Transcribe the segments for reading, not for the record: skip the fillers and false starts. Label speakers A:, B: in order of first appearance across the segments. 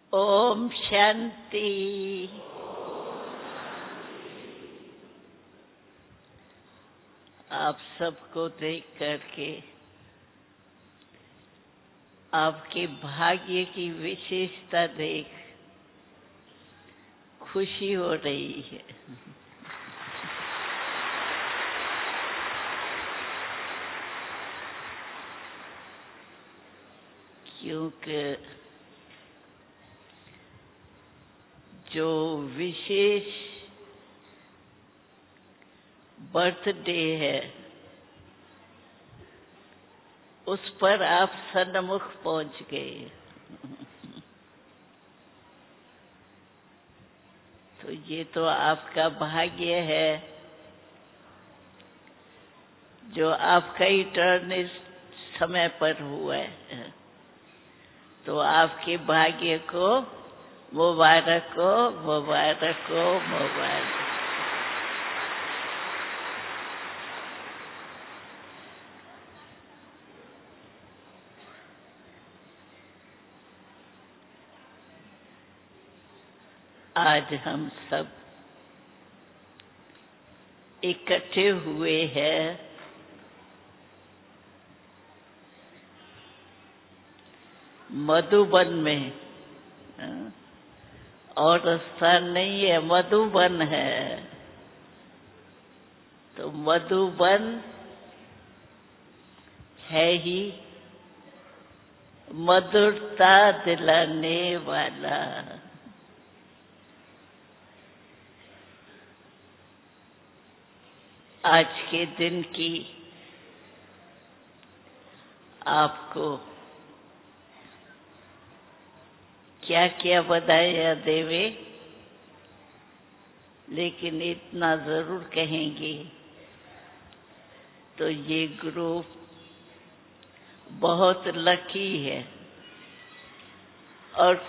A: ओम शांति। आप सबको देख करके आपके भाग्य की विशेषता देख खुशी हो रही है। क्योंकि जो विशेष बर्थडे है उस पर आप सन्मुख पहुंच गए। तो ये तो आपका भाग्य है जो आपका ही टर्न इस समय पर हुआ है। तो आपके भाग्य को मुबारक हो, मुबारक हो, मुबारक। आज हम सब इकट्ठे हुए हैं मधुबन में। और स्थान नहीं है, मधुबन है। तो मधुबन है ही मधुरता दिलाने वाला। आज के दिन की आपको क्या क्या बधाइयाँ देवे, लेकिन इतना जरूर कहेंगे तो ये ग्रुप बहुत लकी है। और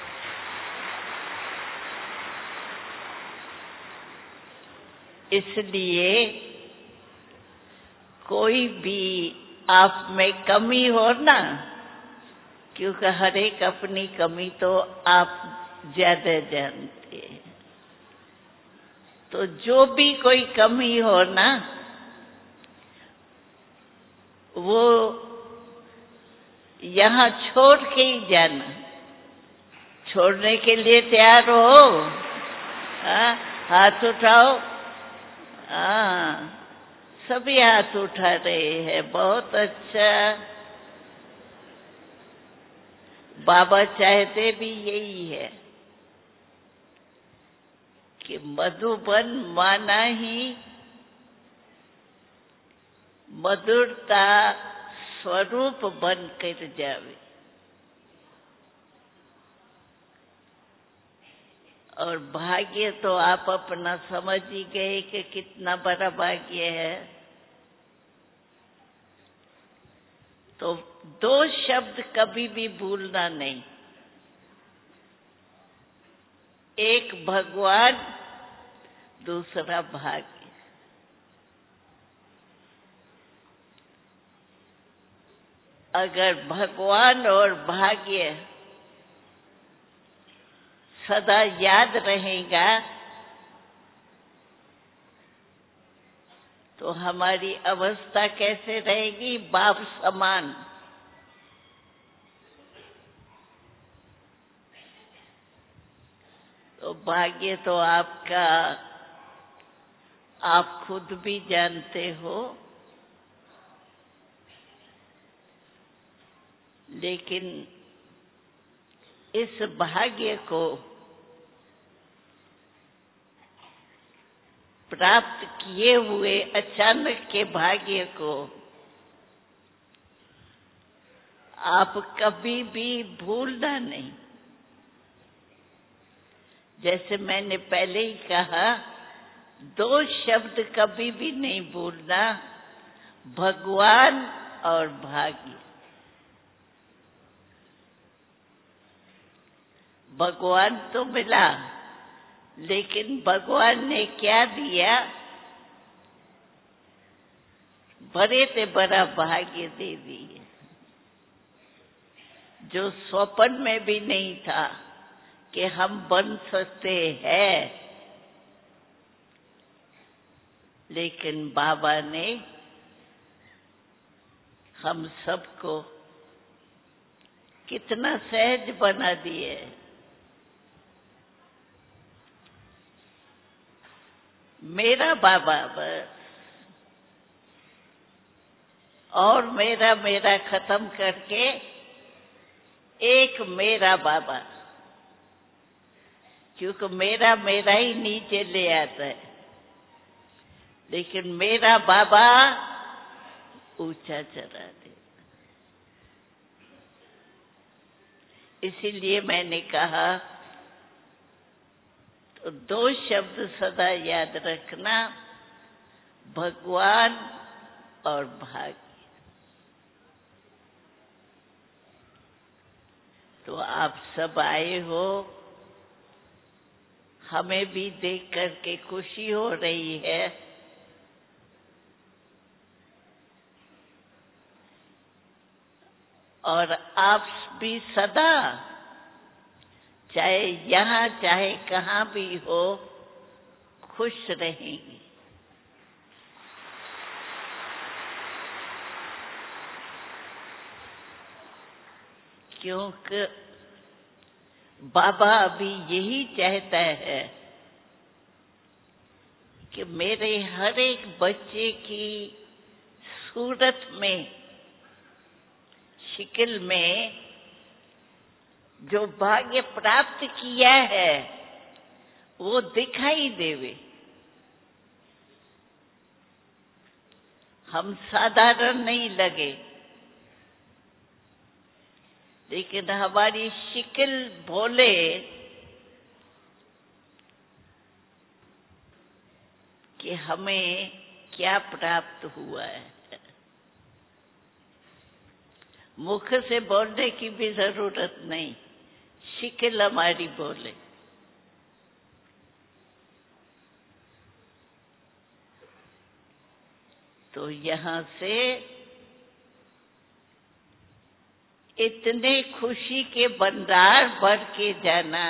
A: इसलिए कोई भी आप में कमी हो ना, क्योंकि हर एक अपनी कमी तो आप ज्यादा जानते हैं। तो जो भी कोई कमी हो ना, वो यहाँ छोड़ के ही जाना। छोड़ने के लिए तैयार हो? हाँ, हाथ उठाओ। हाँ, सभी हाथ उठा रहे हैं। बहुत अच्छा। बाबा चाहते भी यही है कि मधुबन माना ही मधुरता स्वरूप बन कर जावे। और भाग्य तो आप अपना समझ ही गए कि कितना बड़ा भाग्य है। तो दो शब्द कभी भी भूलना नहीं। एक भगवान, दूसरा भाग्य। अगर भगवान और भाग्य सदा याद रहेगा तो हमारी अवस्था कैसे रहेगी? बाप समान। तो भाग्य तो आपका आप खुद भी जानते हो, लेकिन इस भाग्य को प्राप्त किए हुए अचानक के भाग्य को आप कभी भी भूलना नहीं। जैसे मैंने पहले ही कहा, दो शब्द कभी भी नहीं भूलना, भगवान और भाग्य। भगवान तो मिला, लेकिन भगवान ने क्या दिया? बड़े से बड़ा भाग्य दे दिए जो स्वप्न में भी नहीं था। कि हम बन सकते हैं, लेकिन बाबा ने हम सबको कितना सहज बना दिए। मेरा बाबा बस, और मेरा मेरा खत्म करके एक मेरा बाबा, क्योंकि मेरा मेरा ही नीचे ले आता है, लेकिन मेरा बाबा ऊंचा चढ़ा दे। इसीलिए मैंने कहा, तो दो शब्द सदा याद रखना, भगवान और भाग्य। तो आप सब आए हो, हमें भी देख करके खुशी हो रही है। और आप भी सदा, चाहे यहाँ चाहे कहाँ भी हो, खुश रहेंगे। क्योंकि बाबा अभी यही चाहता है कि मेरे हर एक बच्चे की सूरत में, शिकल में जो भाग्य प्राप्त किया है वो दिखाई देवे। हम साधारण नहीं लगे, लेकिन हमारी शिकल बोले कि हमें क्या प्राप्त हुआ है। मुख से बोलने की भी जरूरत नहीं, शिकल हमारी बोले। तो यहाँ से इतने खुशी के भंडार भर के जाना,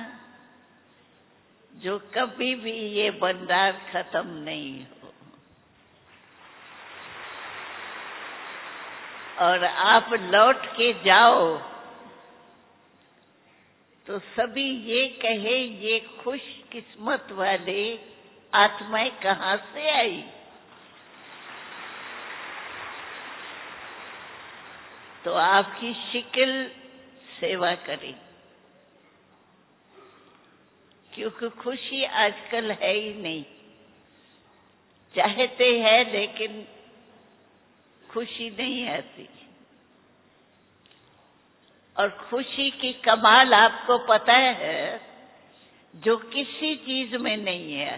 A: जो कभी भी ये भंडार खत्म नहीं हो। और आप लौट के जाओ तो सभी ये कहे, ये खुश किस्मत वाले आत्माएं कहाँ से आई। तो आपकी शिकल सेवा करें, क्योंकि खुशी आजकल है ही नहीं। चाहते हैं लेकिन खुशी नहीं आती। और खुशी की कमाल आपको पता है, जो किसी चीज में नहीं है,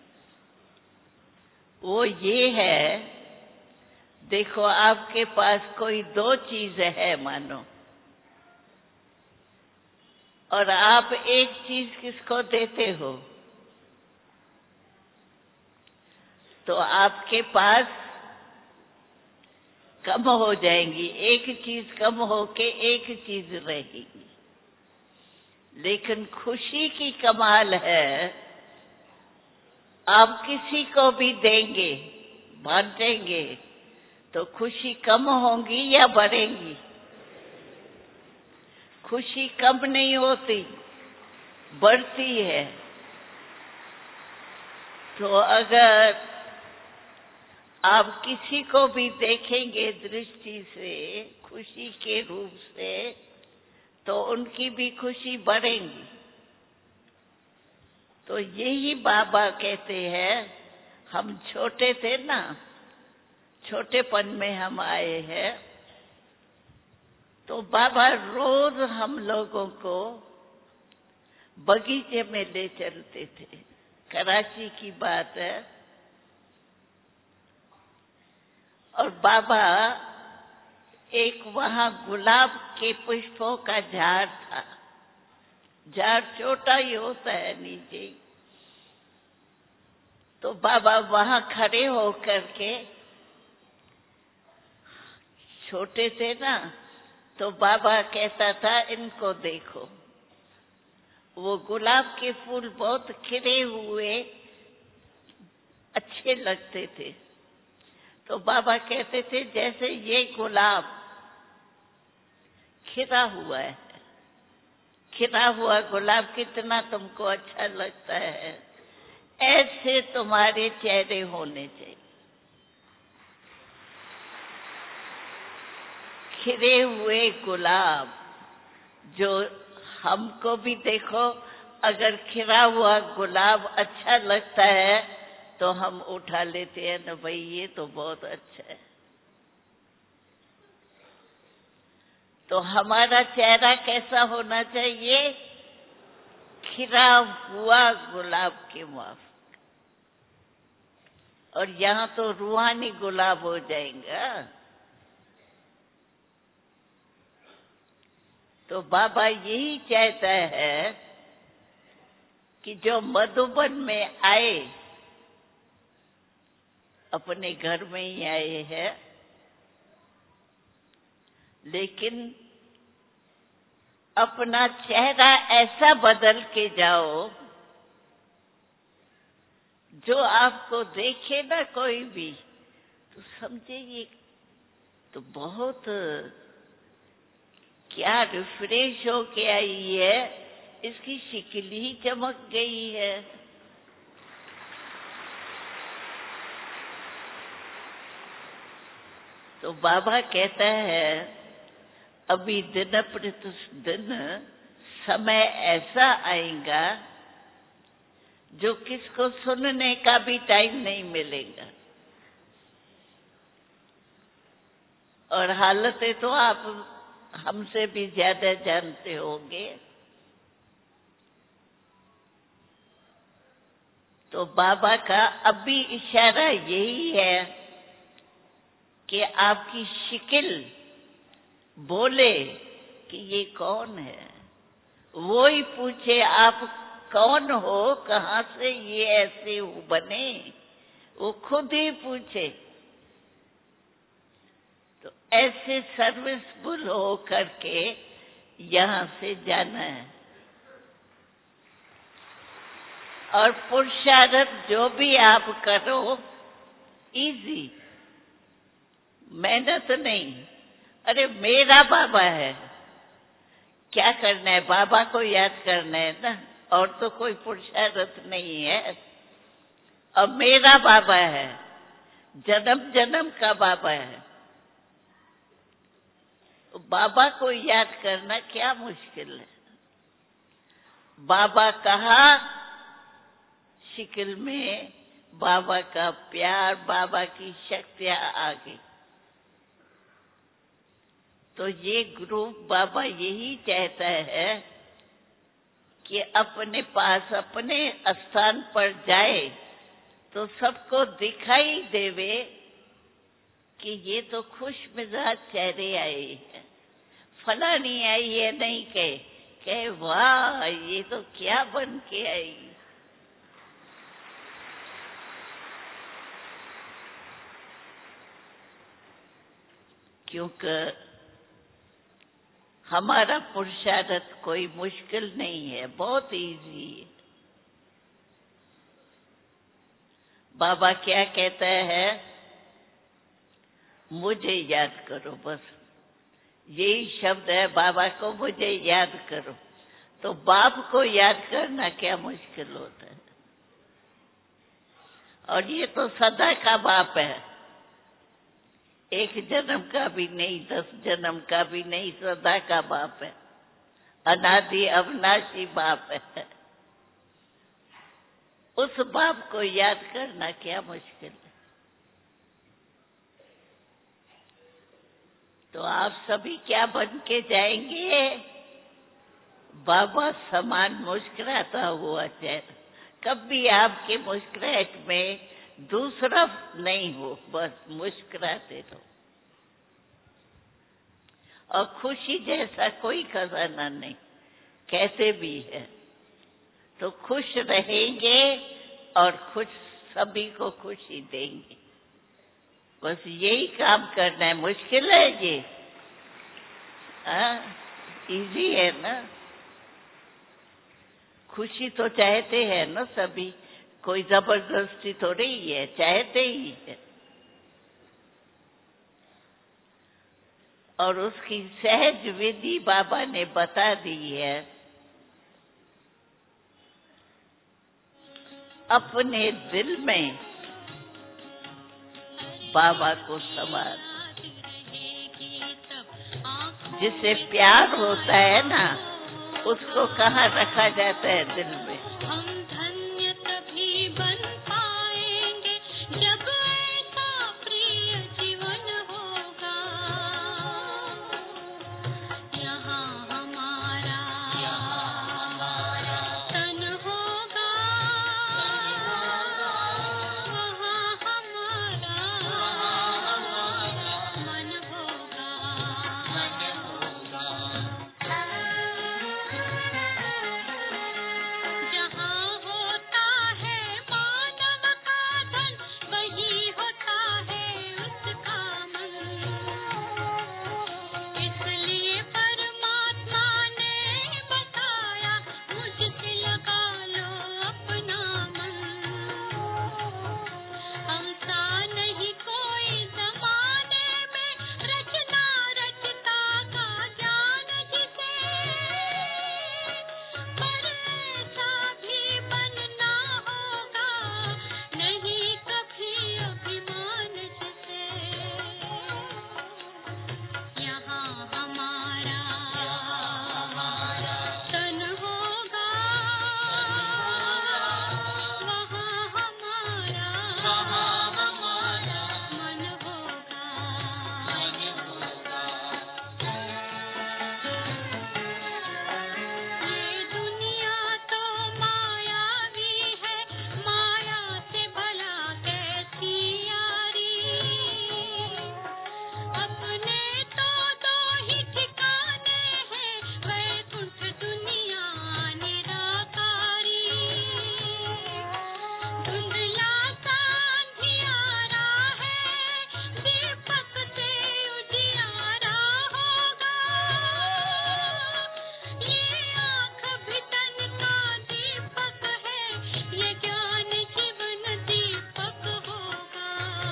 A: वो ये है, देखो आपके पास कोई दो चीज है मानो, और आप एक चीज किसको देते हो, तो आपके पास कम हो जाएंगी, एक चीज कम होके एक चीज रहेगी। लेकिन खुशी की कमाल है, आप किसी को भी देंगे, बांटेंगे, तो खुशी कम होंगी या बढ़ेंगी? खुशी कम नहीं होती, बढ़ती है। तो अगर आप किसी को भी देखेंगे दृष्टि से, खुशी के रूप से, तो उनकी भी खुशी बढ़ेगी। तो यही बाबा कहते हैं, हम छोटे थे ना, छोटेपन में हम आए हैं, तो बाबा रोज हम लोगों को बगीचे में ले चलते थे। कराची की बात है। और बाबा, एक वहां गुलाब के पुष्पों का झाड़ था, झाड़ छोटा ही होता है नीचे, तो बाबा वहां खड़े होकर के, छोटे थे ना, तो बाबा कहता था, इनको देखो, वो गुलाब के फूल बहुत खिले हुए अच्छे लगते थे। तो बाबा कहते थे जैसे ये गुलाब खिला हुआ है, खिला हुआ गुलाब कितना तुमको अच्छा लगता है, ऐसे तुम्हारे चेहरे होने चाहिए। खिले हुए गुलाब, जो हमको भी देखो, अगर खिला हुआ गुलाब अच्छा लगता है तो हम उठा लेते हैं ना, भाई ये तो बहुत अच्छा है। तो हमारा चेहरा कैसा होना चाहिए? खिला हुआ गुलाब के माफ। और यहाँ तो रूहानी गुलाब हो जाएगा। तो बाबा यही चाहता है कि जो मधुबन में आए, अपने घर में ही आए हैं, लेकिन अपना चेहरा ऐसा बदल के जाओ जो आपको देखे ना कोई भी तो समझे ये तो बहुत क्या रिफ्रेश हो के आई है, इसकी शिकल ही चमक गई है। तो बाबा कहता है अभी दिन प्रतिदिन समय ऐसा आएगा जो किसको सुनने का भी टाइम नहीं मिलेगा। और हालतें तो आप हमसे भी ज्यादा जानते होंगे। तो बाबा का अभी इशारा यही है कि आपकी शिकिल बोले कि ये कौन है। वो ही पूछे आप कौन हो, कहाँ से ये ऐसे बने, वो खुद ही पूछे। तो ऐसे सर्विसफुल हो करके यहाँ से जाना है। और पुरुषार्थ जो भी आप करो इजी, मेहनत नहीं। अरे मेरा बाबा है, क्या करना है? बाबा को याद करना है ना, और तो कोई पुरुषार्थ नहीं है। अब मेरा बाबा है, जन्म जन्म का बाबा है। बाबा को याद करना क्या मुश्किल है? बाबा कहा शिकल में बाबा का प्यार, बाबा की शक्तियां आ गई। तो ये ग्रुप बाबा यही चाहता है कि अपने पास, अपने स्थान पर जाए तो सबको दिखाई देवे कि ये तो खुश मिजाज चेहरे आए हैं, फलानी आई है, नहीं कहे वाह ये तो क्या बन के आई। क्योंकि हमारा पुरुषार्थ कोई मुश्किल नहीं है, बहुत इजी है। बाबा क्या कहता है? मुझे याद करो, बस यही शब्द है बाबा को, मुझे याद करो। तो बाप को याद करना क्या मुश्किल होता है? और ये तो सदा का बाप है, एक जन्म का भी नहीं, 10 जन्म का भी नहीं, सदा का बाप है, अनादि अविनाशी बाप है। उस बाप को याद करना क्या मुश्किल है? तो आप सभी क्या बन के जाएंगे? बाबा समान मुस्कुराता हुआ चेहरा। कभी आपके मुस्कुराहट में दूसरा नहीं हो, बस मुस्कुराते रहो। और खुशी जैसा कोई खजाना नहीं, कैसे भी है तो खुश रहेंगे और खुश सभी को खुशी देंगे। बस यही काम करना है। मुश्किल है ये? इजी है ना? खुशी तो चाहते हैं ना सभी, कोई जबरदस्ती थोड़ी ही है, चाहते ही है। और उसकी सहज विधि बाबा ने बता दी है। अपने दिल में बाबा को संवार, जिससे प्यार होता है ना, उसको कहाँ रखा जाता है दिल में।
B: हम धन्य तभी बन पाएंगे जब ऐसा प्रिय जीवन होगा। यहाँ हमारा तन होगा, वहाँ हमारा मन होगा। जहाँ होता है मानव का धन, वही होता है उसका मन। इसलिए परमात्मा ने बताया, मुझसे लगा लो अपना मन। हमसा नहीं कोई ज़माने में, रचना रचता का ज्ञान जिसे, पर ऐसा भी बनना होगा, नहीं कभी अभिमान जिसे। यहाँ हमारा तन होगा, वहाँ हमारा मन होगा। ये दुनिया तो मायावी है, माया से भला कैसी यारी। अपने तो दो ही ठिकाने हैं, वैकुंठ दुनिया निराकारी। धुंधला सा अंधियारा है, दीपक से उजियारा होगा। ये आँख भी तन का दीपक है, ये ज्ञान जीवन दीपक होगा।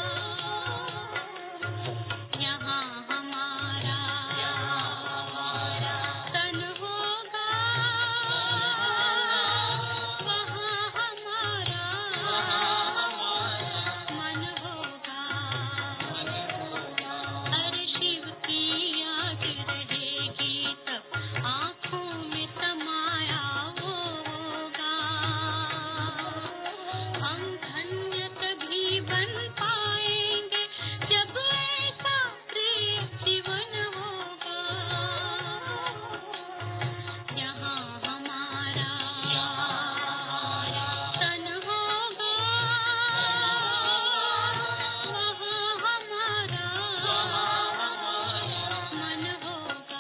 B: यहाँ हमारा तन होगा, वहाँ हमारा मन होगा। हर शिव की याद रहेगी तब, आँखों में समाया वो होगा। हम धन्य तभी बन पाएंगे जब ऐसा प्रिय जीवन होगा। यहाँ हमारा तन होगा, वहाँ हमारा मन होगा।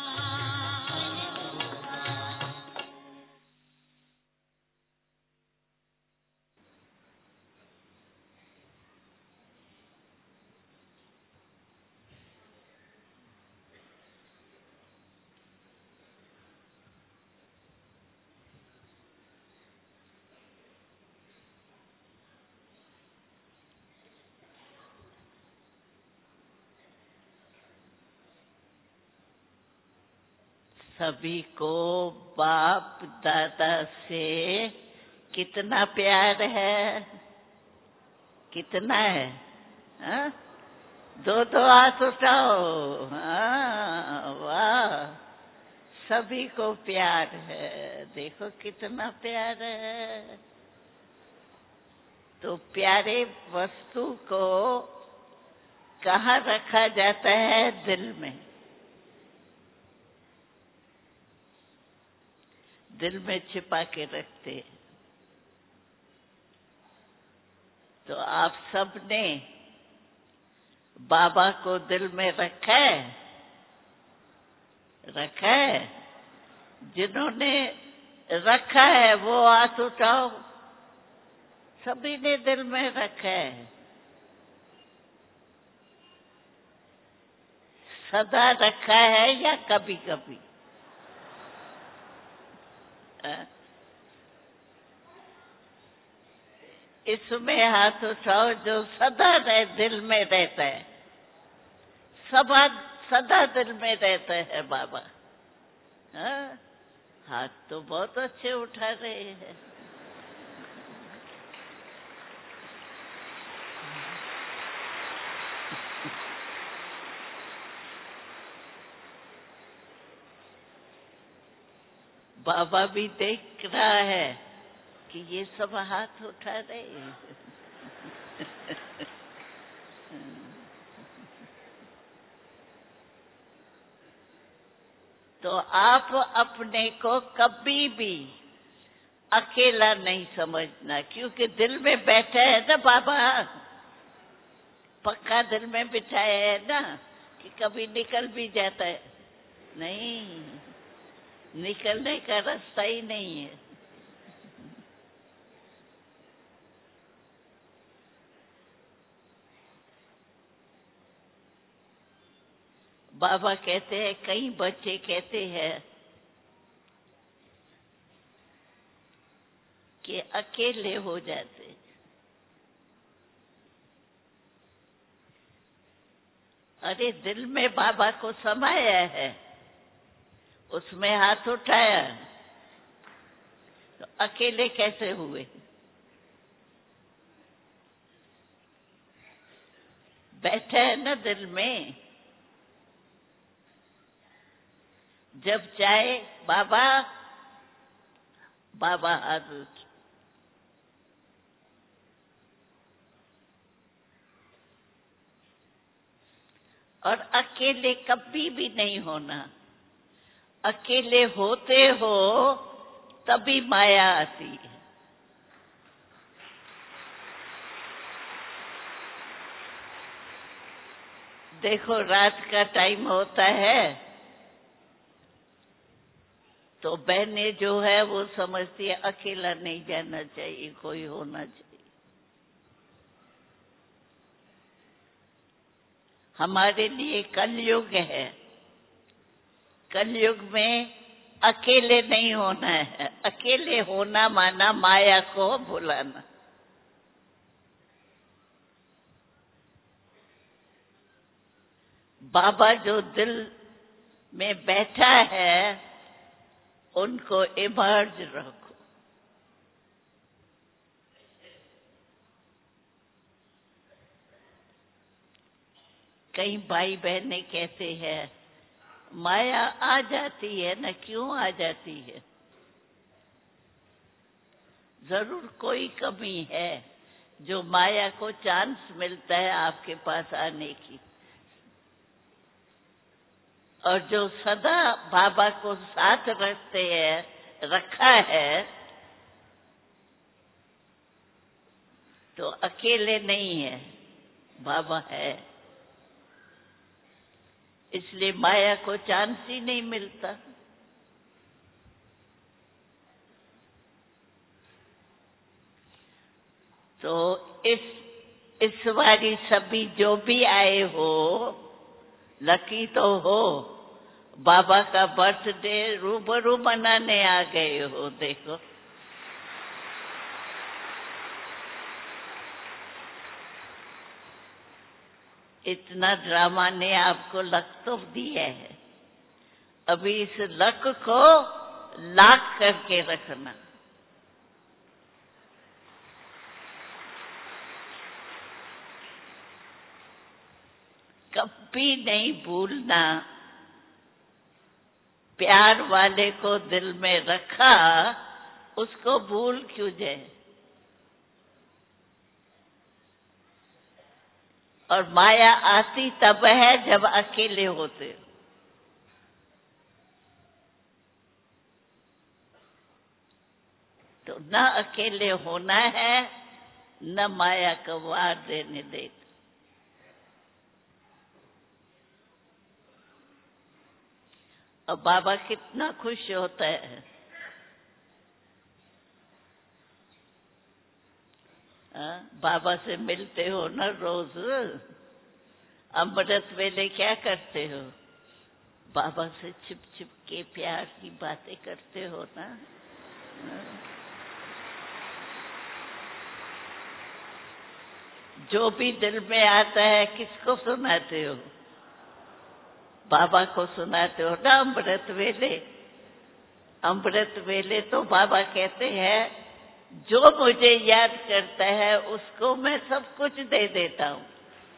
A: सभी को बाप दादा से कितना प्यार है, कितना है? हाँ? दो हाथ उठाओ। हाँ, वाह, सभी को प्यार है। देखो कितना प्यार है। तो प्यारे वस्तु को कहाँ रखा जाता है? दिल में। दिल में छिपा के रखते। तो आप सबने बाबा को दिल में रखा है? रखा है? जिन्होंने रखा है वो हाथ उठाओ। सभी ने दिल में रखा है। सदा रखा है या कभी कभी? इसमें हाथ उठाओ जो सदा दिल में रहता है, सदा दिल में रहता है बाबा। हाँ? हाथ तो बहुत अच्छे उठा रहे हैं। बाबा भी देख रहा है कि ये सब हाथ उठा रहे हैं। तो आप अपने को कभी भी अकेला नहीं समझना, क्योंकि दिल में बैठा है ना बाबा, पक्का दिल में बिठाया है ना कि कभी निकल भी जाता है। नहीं, निकलने का रास्ता ही नहीं है। बाबा कहते हैं, कई बच्चे कहते हैं कि अकेले हो जाते। अरे दिल में बाबा को समाया है, उसमें हाथ उठाया, तो अकेले कैसे हुए? बैठा है ना दिल में। जब चाहे बाबा बाबा हाथ उठ। और अकेले कभी भी नहीं होना। अकेले होते हो तभी माया आती है। देखो रात का टाइम होता है तो बहनें जो है वो समझती है अकेला नहीं जाना चाहिए, कोई होना चाहिए। हमारे लिए कलयुग है, कलयुग में अकेले नहीं होना है। अकेले होना माना माया को भुलाना। बाबा जो दिल में बैठा है उनको इमर्ज रखो। कई भाई बहनें कहते हैं माया आ जाती है ना, क्यों आ जाती है? जरूर कोई कमी है जो माया को चांस मिलता है आपके पास आने की। और जो सदा बाबा को साथ रखते हैं, रखा है, तो अकेले नहीं है, बाबा है। इसलिए माया को चांस ही नहीं मिलता। तो इस बारी सभी जो भी आए हो, लकी तो हो, बाबा का बर्थडे रूबरू मनाने आ गए हो। देखो इतना ड्रामा ने आपको लक तो दिया है, अभी इस लक को लाक करके रखना। कभी नहीं भूलना, प्यार वाले को दिल में रखा, उसको भूल क्यों जाए? और माया आती तब है जब अकेले होते हो। तो न अकेले होना है, न माया को वार देने दे। और बाबा कितना खुश होता है। बाबा से मिलते हो ना रोज, अमृत वेले क्या करते हो? बाबा से छिप छिप के प्यार की बातें करते हो ना। जो भी दिल में आता है किसको सुनाते हो? बाबा को सुनाते हो ना अमृत वेले। अमृत वेले तो बाबा कहते हैं जो मुझे याद करता है उसको मैं सब कुछ दे देता हूं।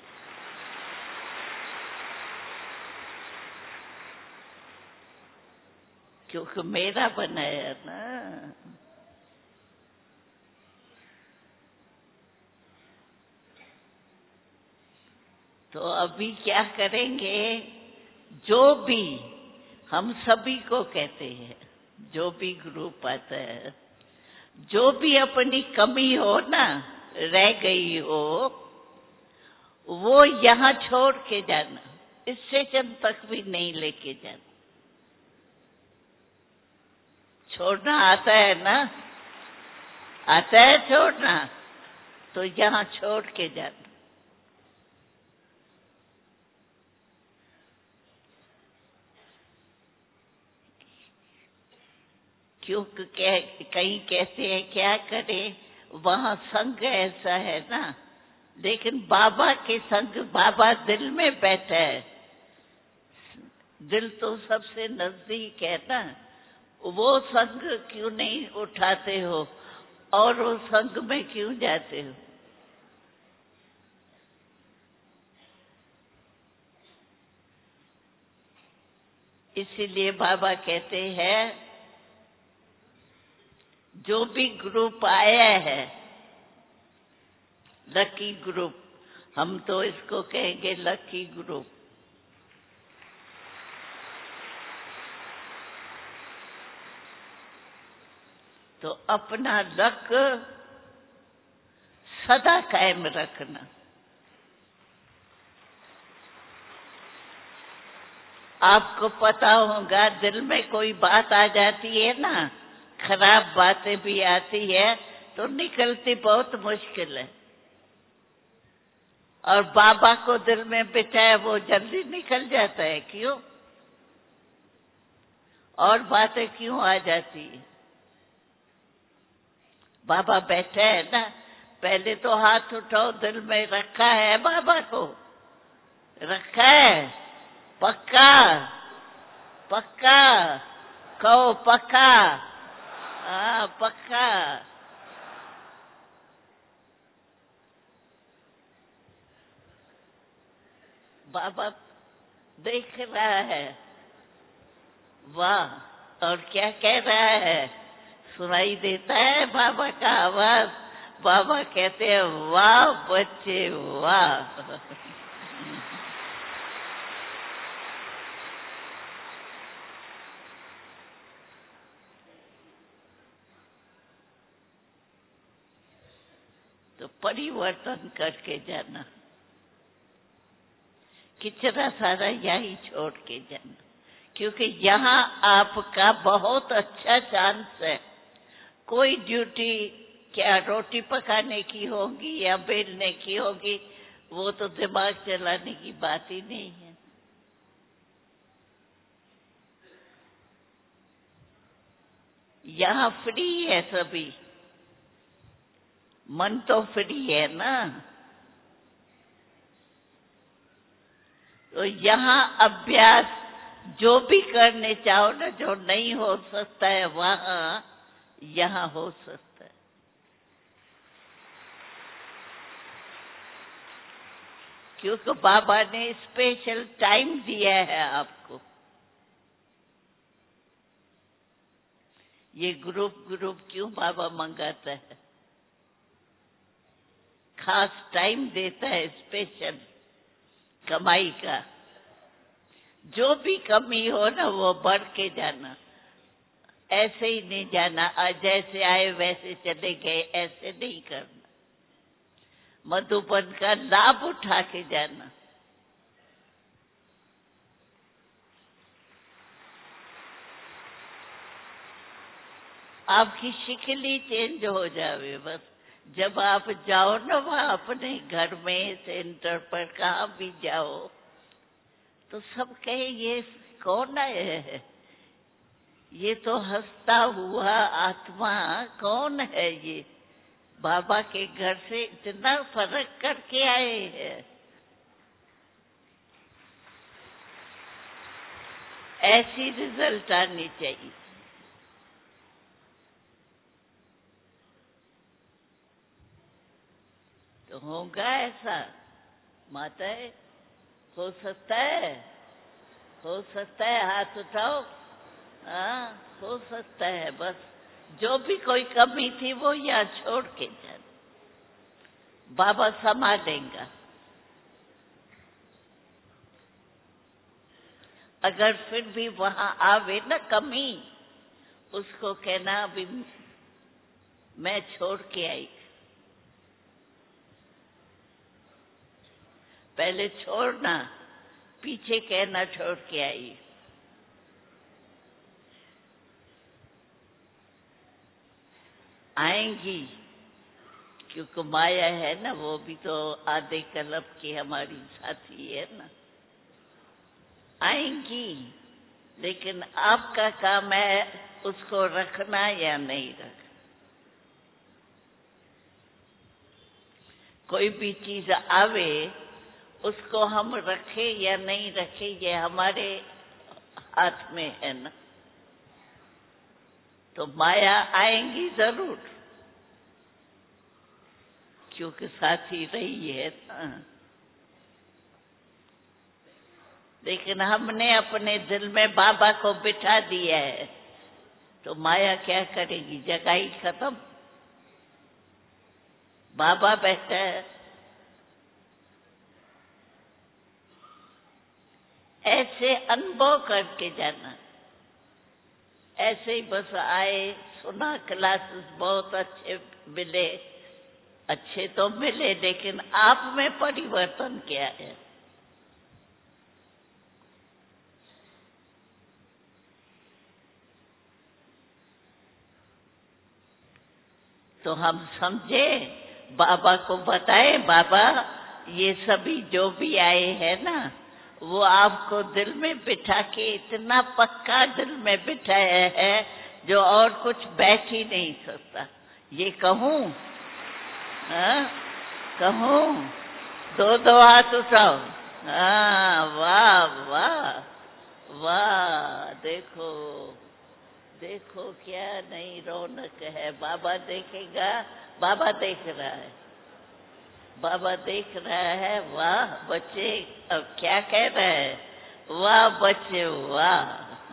A: क्योंकि मेरा बनाया ना। तो अभी क्या करेंगे? जो भी हम सभी को कहते हैं, जो भी ग्रुप आता है, जो भी अपनी कमी हो ना, रह गई हो, वो यहाँ छोड़ के जाना, स्टेशन तक भी नहीं लेके जाना। छोड़ना आता है ना? आता है छोड़ना, तो यहाँ छोड़ के जाना। क्योंकि कहीं कहते हैं क्या करें, वहां संग ऐसा है ना, लेकिन बाबा के संग, बाबा दिल में बैठा है। दिल तो सबसे नजदीक है ना, वो संग क्यों नहीं उठाते हो और वो संग में क्यों जाते हो? इसीलिए बाबा कहते हैं जो भी ग्रुप आया है, लकी ग्रुप, हम तो इसको कहेंगे लकी ग्रुप, तो अपना लक सदा कायम रखना। आपको पता होगा दिल में कोई बात आ जाती है ना, खराब बातें भी आती है तो निकलती बहुत मुश्किल है, और बाबा को दिल में बिठाए वो जल्दी निकल जाता है। क्यों? और बातें क्यों आ जाती है? बाबा बैठे है ना, पहले तो हाथ उठाओ, दिल में रखा है बाबा को? रखा है? पक्का? पक्का कहो, पक्का? हाँ पक्का। बाबा देख रहा है। वाह! और क्या कह रहा है? सुनाई देता है बाबा का आवाज। बाबा कहते हैं वाह बच्चे वाह। तो परिवर्तन करके जाना, कितना सारा यही छोड़ के जाना, क्योंकि यहाँ आपका बहुत अच्छा चांस है। कोई ड्यूटी क्या रोटी पकाने की होगी या बेलने की होगी, वो तो दिमाग चलाने की बात ही नहीं है। यहाँ फ्री है सभी, मन तो फ्री है ना। तो यहाँ अभ्यास जो भी करने चाहो ना, जो नहीं हो सकता है वहाँ यहाँ हो सकता है। क्योंकि बाबा ने स्पेशल टाइम दिया है आपको। ये ग्रुप क्यों बाबा मंगाता है? खास टाइम देता है स्पेशल कमाई का। जो भी कमी हो ना वो बढ़ के जाना, ऐसे ही नहीं जाना जैसे आए वैसे चले गए, ऐसे नहीं करना। मधुबन का लाभ उठा के जाना। आपकी शिकल ही चेंज हो जावे बस। जब आप जाओ ना वहाँ अपने घर में, सेंटर पर, कहाँ भी जाओ, तो सब कहे ये कौन है? ये तो हंसता हुआ आत्मा कौन है ये? बाबा के घर से इतना फर्क करके आए हैं। ऐसी रिजल्ट आनी चाहिए। तो होगा ऐसा माताएं? हो सकता है? हो सकता है? हाथ उठाओ। हाँ, हो सकता है। बस जो भी कोई कमी थी वो यहाँ छोड़ के जाना, बाबा संभालेगा। अगर फिर भी वहां आवे ना कमी, उसको कहना अभी मैं छोड़ के आई। पहले छोड़ना, पीछे कहना छोड़ के आई। आएंगी, क्योंकि माया है ना, वो भी तो आधे कल्प की हमारी साथी है ना। आएंगी, लेकिन आपका काम है उसको रखना या नहीं रखना। कोई भी चीज आवे, उसको हम रखे या नहीं रखे, ये हमारे हाथ में है ना। तो माया आएंगी जरूर, क्योंकि साथी रही है ना। लेकिन हमने अपने दिल में बाबा को बिठा दिया है, तो माया क्या करेगी? जगह ही खत्म। बाबा बैठा है। ऐसे अनुभव करके जाना। ऐसे ही बस आए, सुना, क्लासेस बहुत अच्छे मिले, अच्छे तो मिले, लेकिन आप में परिवर्तन क्या है? तो हम समझे, बाबा को बताए, बाबा ये सभी जो भी आए हैं ना, वो आपको दिल में बिठा के इतना पक्का दिल में बिठाया है जो और कुछ बैठ ही नहीं सकता। ये कहूँ? हाँ, कहूँ? दो हाथ उठाओ। हाँ, वाह वाह वाह। देखो देखो क्या नई रौनक है। बाबा देखेगा, बाबा देख रहा है, बाबा देख रहा है। वाह बच्चे, अब क्या कह रहा है? वाह बच्चे वाह।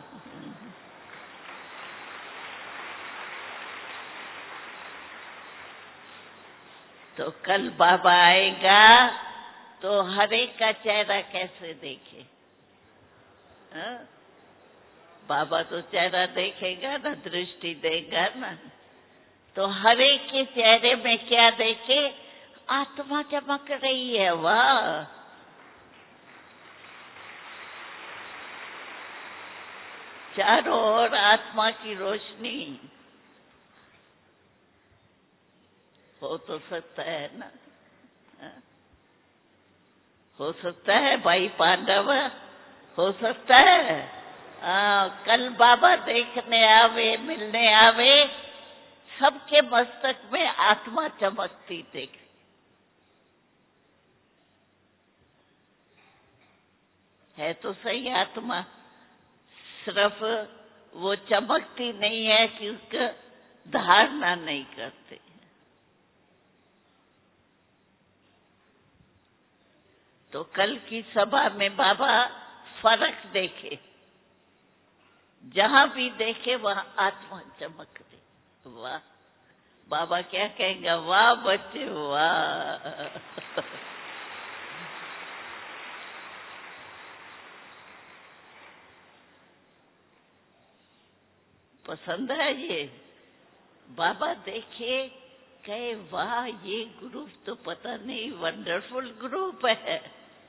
A: तो कल बाबा आएगा तो हर एक का चेहरा कैसे देखे? हाँ? बाबा तो चेहरा देखेगा ना, दृष्टि देगा ना। तो हर एक के चेहरे में क्या देखे? आत्मा चमक रही है। वाह। चारों ओर आत्मा की रोशनी। हो तो सकता है ना? हाँ? हो सकता है भाई पांडव, हो सकता है। कल बाबा देखने आवे, मिलने आवे, सबके मस्तक में आत्मा चमकती देख। है तो सही आत्मा, सिर्फ वो चमकती नहीं है क्योंकि धारणा नहीं करते। तो कल की सभा में बाबा फर्क देखे, जहां भी देखे वहां आत्मा चमक दे। वाह। बाबा क्या कहेंगे? वाह बच्चे वाह। पसंद है ये? बाबा देखे, कहे वाह ये ग्रुप तो पता नहीं वंडरफुल ग्रुप है।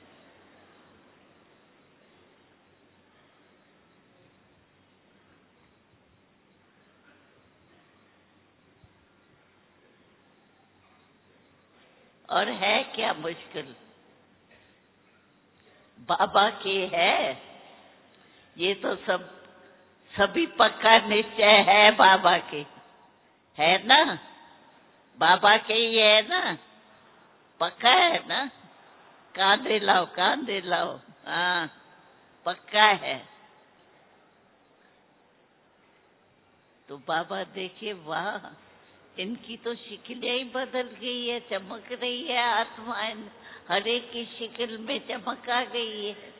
A: और है क्या मुश्किल? बाबा के है ये तो सब, सभी पक्का निश्चय है बाबा के, है ना? बाबा के ही है ना, पक्का है ना? कांधे लाओ, कांधे लाओ। हाँ, पक्का है। तो बाबा देखे, वाह, इनकी तो शिकलें ही बदल गई है, चमक रही है आत्मा, हर एक की शिकल में चमक आ गई है।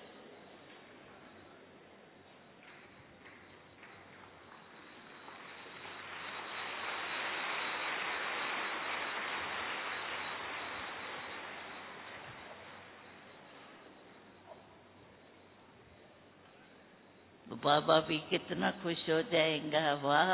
A: तो बाबा भी कितना खुश हो जाएगा, वाह।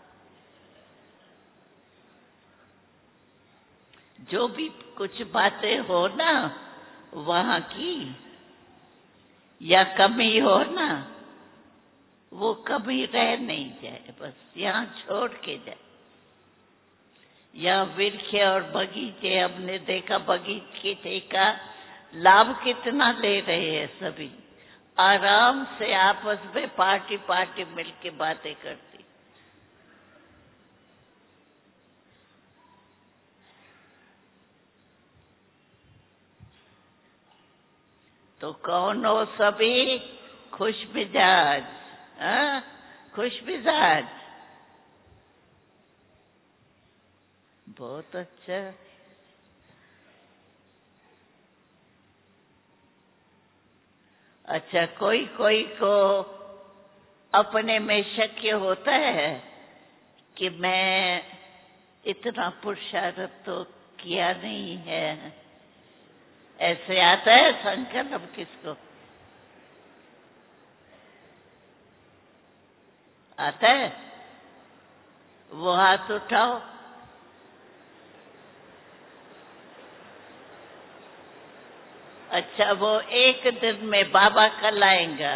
A: जो भी कुछ बातें हो ना वहाँ की, या कमी हो ना, वो कभी रह नहीं जाए, बस यहाँ छोड़ के जाए। यहाँ वृक्ष और बगीचे, हमने देखा बगीचे का लाभ कितना ले रहे हैं सभी, आराम से आपस में पार्टी पार्टी मिलके बातें करती। तो कौन हो सभी? खुश मिजाज, हाँ? खुश मिजाज, बहुत अच्छा। अच्छा, कोई कोई को अपने में शक होता है कि मैं इतना पुरुषार्थ तो किया नहीं है, ऐसे आता है संकल्प किसको? आता है? वो हाथ उठाओ। अच्छा, वो एक दिन में बाबा कल आएगा,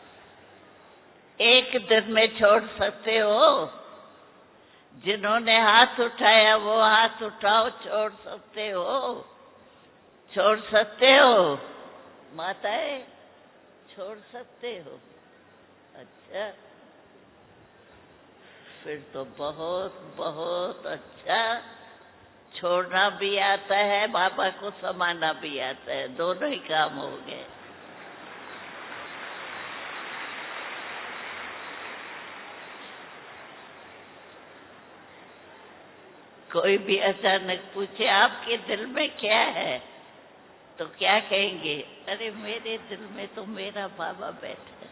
A: एक दिन में छोड़ सकते हो? जिन्होंने हाथ उठाया वो हाथ उठाओ, छोड़ सकते हो? छोड़ सकते हो माताएं? छोड़ सकते हो? अच्छा, फिर तो बहुत बहुत अच्छा। छोड़ना भी आता है, बाबा को समाना भी आता है, दोनों ही काम हो गए। कोई भी अचानक पूछे आपके दिल में क्या है, तो क्या कहेंगे? अरे मेरे दिल में तो मेरा बाबा बैठा है।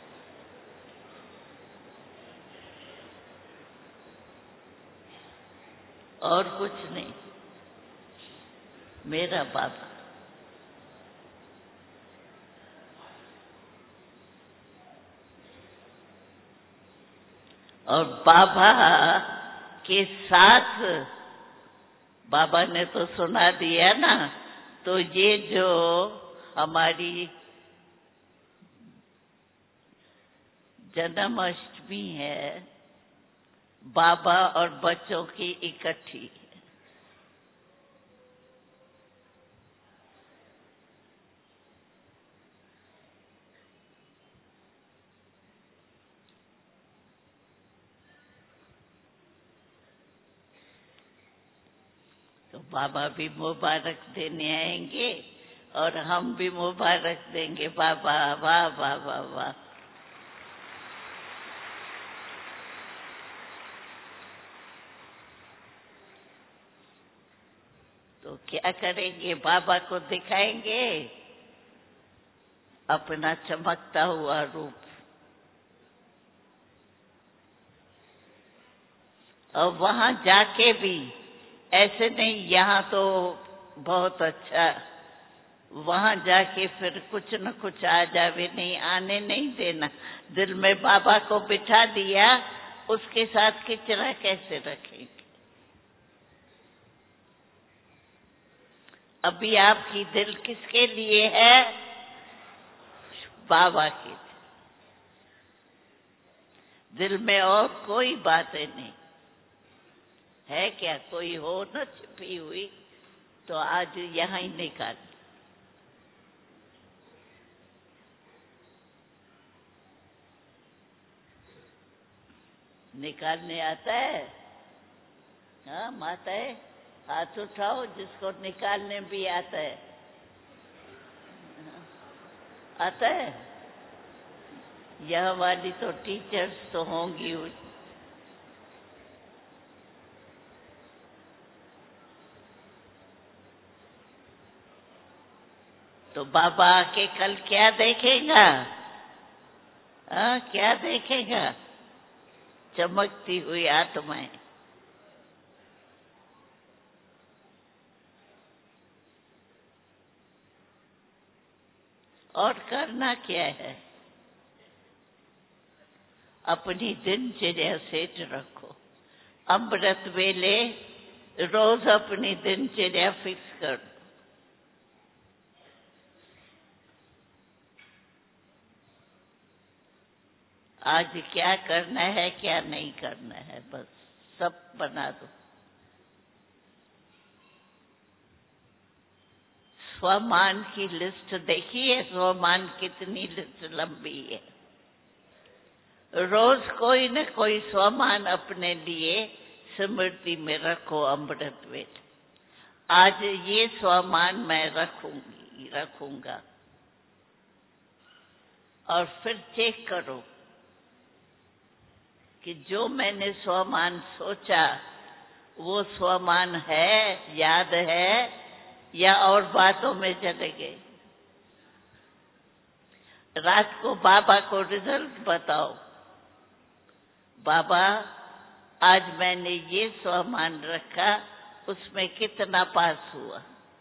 A: और कुछ नहीं, मेरा बाबा। और बाबा के साथ, बाबा ने तो सुना दिया ना, तो ये जो हमारी जन्माष्टमी है, बाबा और बच्चों की इकट्ठी। तो बाबा भी मुबारक देने आएंगे और हम भी मुबारक देंगे। बाबा, वाह वाह वाह वाह। तो क्या करेंगे? बाबा को दिखाएंगे अपना चमकता हुआ रूप। और वहां जाके भी ऐसे नहीं, यहाँ तो बहुत अच्छा, वहां जाके फिर कुछ न कुछ आ जावे, नहीं आने नहीं देना। दिल में बाबा को बिठा दिया, उसके साथ किचरा कैसे रखेंगे? अभी आपकी दिल किसके लिए है? बाबा के दिल में और कोई बातें नहीं है। क्या कोई हो न छिपी हुई, तो आज यहाँ ही निकाल। निकालने आता है? हाँ माता है, हाथ उठाओ जिसको निकालने भी आता है। आता है? यह वाली तो टीचर्स तो होंगी। तो बाबा आके कल क्या देखेगा? क्या देखेगा? चमकती हुई आत्माएं। और करना क्या है? अपनी दिनचर्या सेट रखो। अमृत वेले रोज अपनी दिनचर्या फिक्स कर। आज क्या करना है, क्या नहीं करना है, बस सब बना दो। स्वमान की लिस्ट देखिए, स्वमान कितनी लिस्ट लंबी है। रोज कोई न कोई स्वमान अपने लिए स्मृति में रखो। अमृत वेले आज ये स्वमान मैं रखूंगा। और फिर चेक करो कि जो मैंने स्वमान सोचा वो स्वमान है, याद है, या और बातों में चले गए। रात को बाबा को रिजल्ट बताओ। बाबा आज मैंने ये स्वमान रखा, उसमें कितना पास हुआ।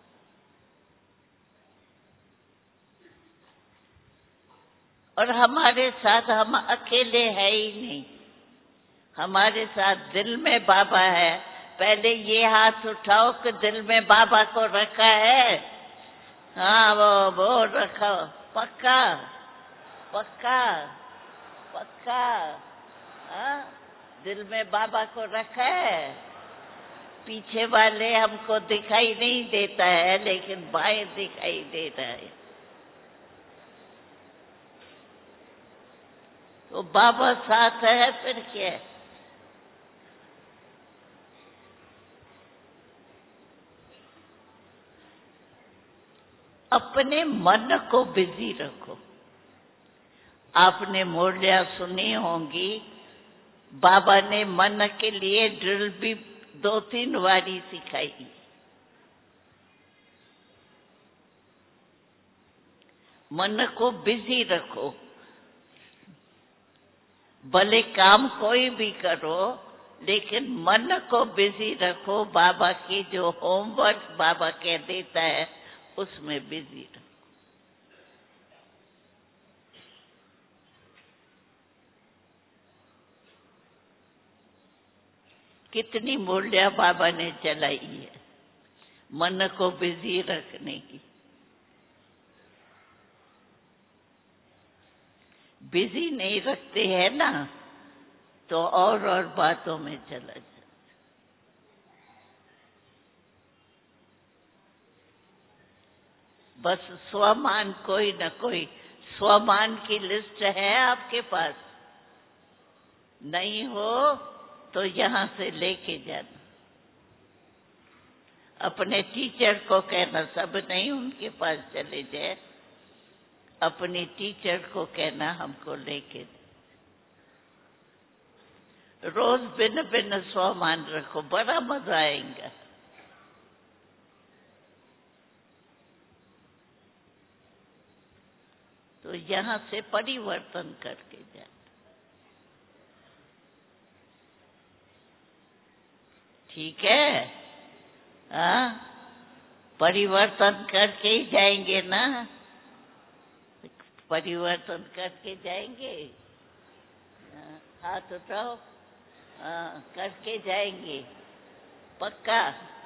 A: और हमारे साथ हम अकेले है ही नहीं, हमारे साथ दिल में बाबा है। पहले ये हाथ उठाओ कि दिल में बाबा को रखा है। हाँ वो रखा। पक्का पक्का पक्का। हाँ दिल में बाबा को रखा है। पीछे वाले हमको दिखाई नहीं देता है, लेकिन बाएं दिखाई दे रहा है। तो बाबा साथ है, फिर क्या है? अपने मन को बिजी रखो। आपने मुरलियां सुनी होंगी, बाबा ने मन के लिए ड्रिल भी 2-3 बारी सिखाई। मन को बिजी रखो। भले काम कोई भी करो, लेकिन मन को बिजी रखो। बाबा की जो होमवर्क बाबा कह देता है उसमें बिजी रहो। कितनी मूल्य बाबा ने चलाई है मन को बिजी रखने की। बिजी नहीं रखते हैं ना, तो और बातों में चला जाए। बस स्वमान, कोई न कोई स्वमान की लिस्ट है आपके पास? नहीं हो तो यहां से लेके जाना। अपने टीचर को कहना, सब नहीं उनके पास चले जाए, अपनी टीचर को कहना हमको लेके। रोज भिन्न भिन्न स्वमान रखो, बड़ा मजा आएगा। तो यहां से परिवर्तन करके जाए। ठीक है? हाँ, परिवर्तन करके ही जाएंगे ना, परिवर्तन करके जाएंगे। हाथ उठाओ। करके जाएंगे पक्का।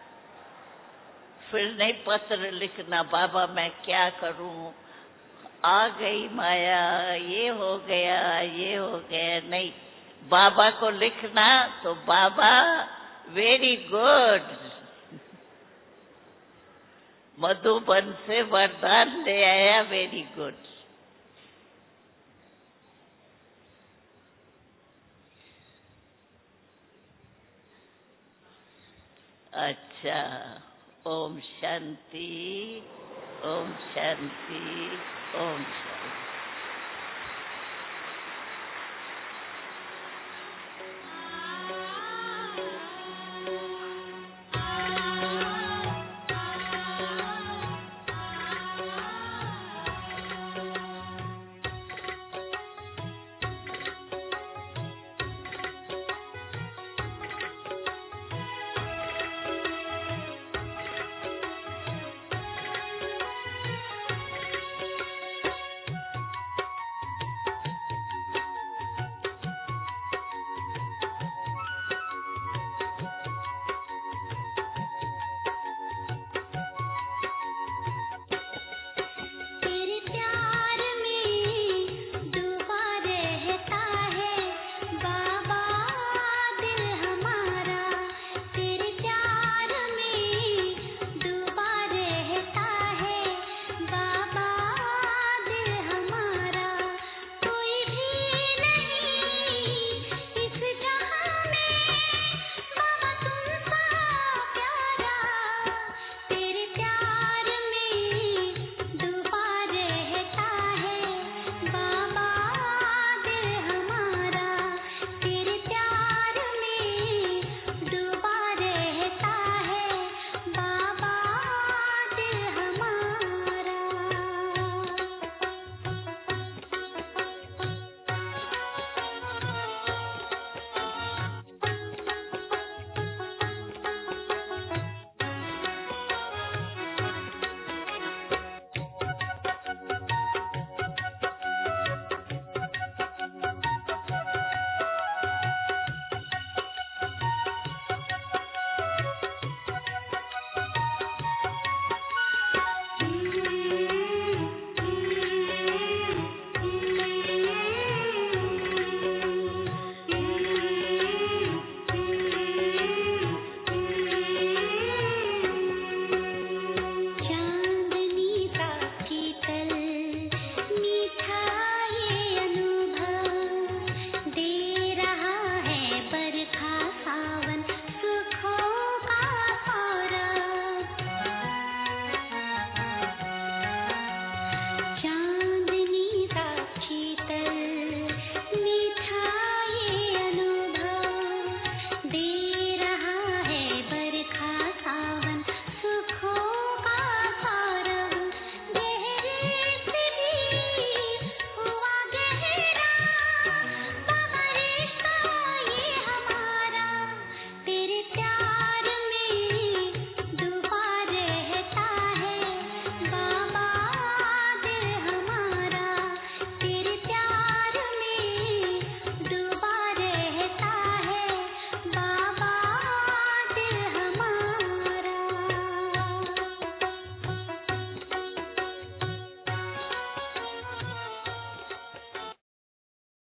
A: फिर नहीं पत्र लिखना, बाबा मैं क्या करूं, आ गई माया, ये हो गया, ये हो गया। नहीं, बाबा को लिखना तो बाबा वेरी गुड, मधुबन से वरदान ले आया, वेरी गुड। अच्छा। अच्छा, ओम शांति, ओम शांति, ओम शांति।